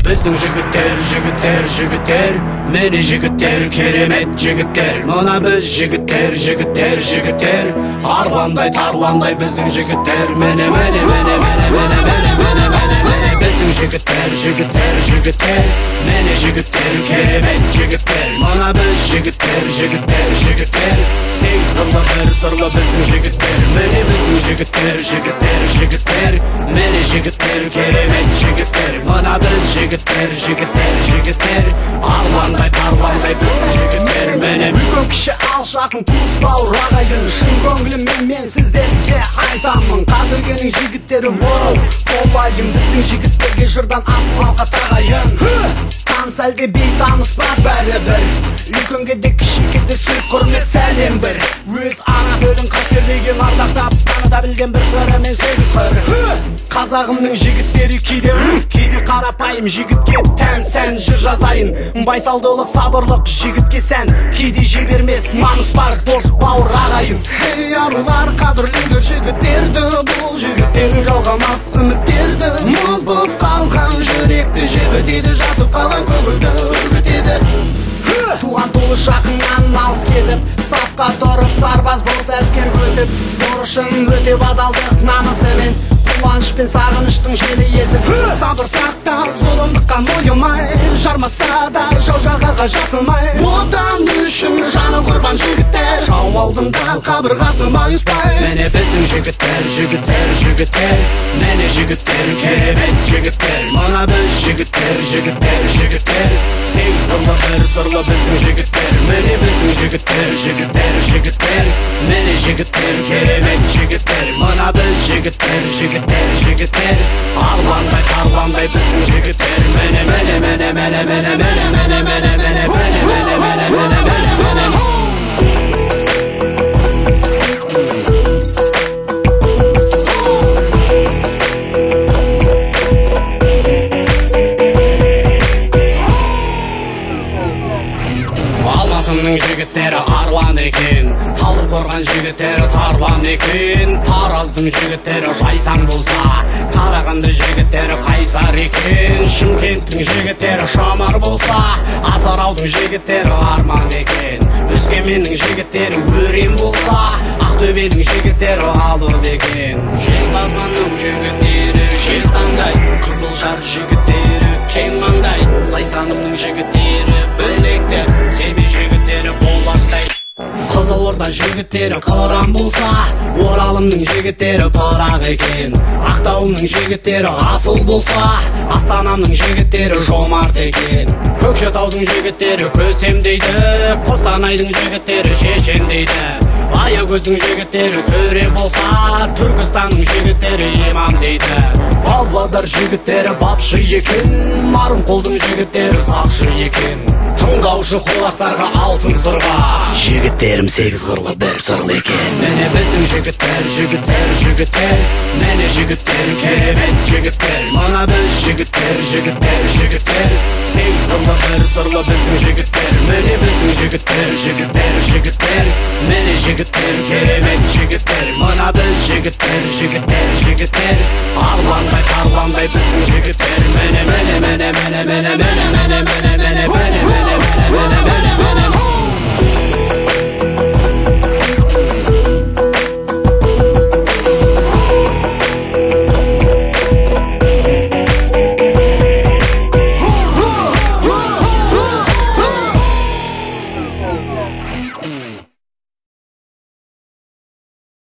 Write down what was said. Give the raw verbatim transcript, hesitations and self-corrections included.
Біздің жігіттер, жігіттер, жігіттер, мені жігіттер, керемет жігіттер. Мына біз жігіттер, жігіттер, жігіттер, арландай тарландай біздің жігіттер. Мені, мені, мені, мені, мені, мені, мені, мені, мені. Біздің жігіттер, жігіттер, жігіттер, мені жігіттер, керемет жігіттер. Мына біз жігіттер, жігіттер, жігіттер, сегіз қырлы бір сырлы біздің жігіттер. Мені біздің жігіттер, жігіттер, жігіттер, мені жігіттер, керемет жігіттер. Мына біз жігіттер, жігіттер, жігіттер, арландай тарландай біздің жігіттер. Мені үлкен кіші алшақын туыс бауыр ағайын, шын көңіліммен мен сіздерге айтамын. Қазіргенің жігіттері воу болайын, біздің жігіттерге жырдан асыл алқа тағайын. Таныс әлде бейтаныс па бәрібір, үлкенге де кішіге де сөз құрмет сәлем бір. Өз ана тілін қастерлеген ардақтап таныта білген бір сыры мен сегіз қыр. Қазағымның жігіттері кейде кейде қарапайым, жігітке тән сән жыр жазайын. Байсалдылық сабырлық жігітке сән, кейде жібермес намыс бар дос бауыр ағайын. Ей арулар, қадірлеңдер жігіттерді, бұл жігіттер жалғамақ үміттерді. Мұз болып қалған жүректі жібітеді, жасып қалған көңілді үгітеді. Туған туы жақыннан алыс кетіп, сапқа тұрып сарбаз болып әскер өтіп, борышын өтеп адалдық намысымен, қуаныш пен сағыныштың желі есіп, сабыр сақтап зұлымдыққа мойымай, жармаса да жау жағаға жасымай, отан үшін жаны құрбан жігіттер, жау алдында қабырғасы майыспай. Міне біздің жігіттер, жігіттер, жігіттер, мені жігіттер, керемет жігіттер. Мына біз жігіттер, жігіттер, жігіттер, сегіз қырлы бір сырлы біздің жігіттер. Міне біздің жігіттер, жігіттер, жігіттер, мені жігіттер, керемет жігіттер. Мына біз жігіттер, жігіттер, жігіттер, арландай тарландай біздің жігіттер. Мені, мені, мені, мені, мені, мені, мені, мені, мені, мені, мені, мені, мені, мені, мені. Алматымның жігіттері арлан екен, Талдықорған жігіттері тарлан екен, Тараздың жігіттері жайсаң болса, Қарағанды жігіттері қайсар екен, Шымкенттің жігіттері шамар болса, Атыраудың жігіттері арман екен, Өскеменнің жігіттері өрен болса, Ақтөбенің жігіттері алып екен. Жезқазғанның жігіттері жезтаңдай, Қызылжар жігіттері кең маңдай, Зайсанымның жігіттері білекті, Семей жігіттері болақтай. Қызылорда жігіттері қыран болса, Оралымның жігіттері пырақ екен, Ақтауымның жігіттері асыл болса, Астанамның жігіттері жомарт екен, Көкшетаудың жігіттері көсем дейді, Қостанайдың жігіттері шешен дейді, Аягөздің жігіттері төре болса, Түркістанның жігіттері имам дейді. Павлодар жігіттері бапшы екен, Марынқолдың жігіттері сақшы екен, тыңдаушы құлақтарға алтын сырға, жігіттерім сегіз қырлы бір сырлы екен. Міне біздің жігіттер, жігіттер, жігіттер, мені жігіттер, керемет жігіттер. Мына біз жігіттер, жігіттер, жігіттер, сегіз қырлы бір сырлы біздің жігіттер. Міне біздің жігіттер, жігіттер, жігіттер, мені жігіттер, керемет жігіттер. Мына біз жігіттер, жігіттер, жігіттер, арландай тарландай